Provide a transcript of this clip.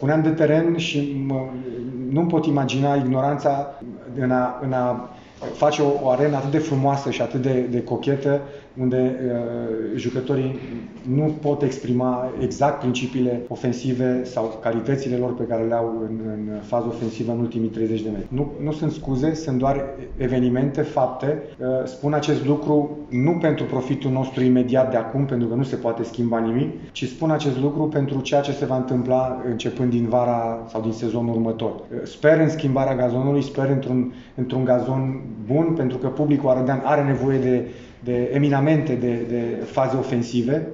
Spuneam de teren și nu-mi pot imagina ignoranța în a face o arenă atât de frumoasă și atât de cochetă, unde jucătorii nu pot exprima exact principiile ofensive sau calitățile lor pe care le au în fază ofensivă în ultimii 30 de metri. Nu sunt scuze, sunt doar evenimente, fapte. Spun acest lucru nu pentru profitul nostru imediat de acum, pentru că nu se poate schimba nimic, ci spun acest lucru pentru ceea ce se va întâmpla începând din vara sau din sezonul următor. Sper în schimbarea gazonului, sper într-un gazon bun, pentru că publicul arădean are nevoie de eminamente de faze ofensive.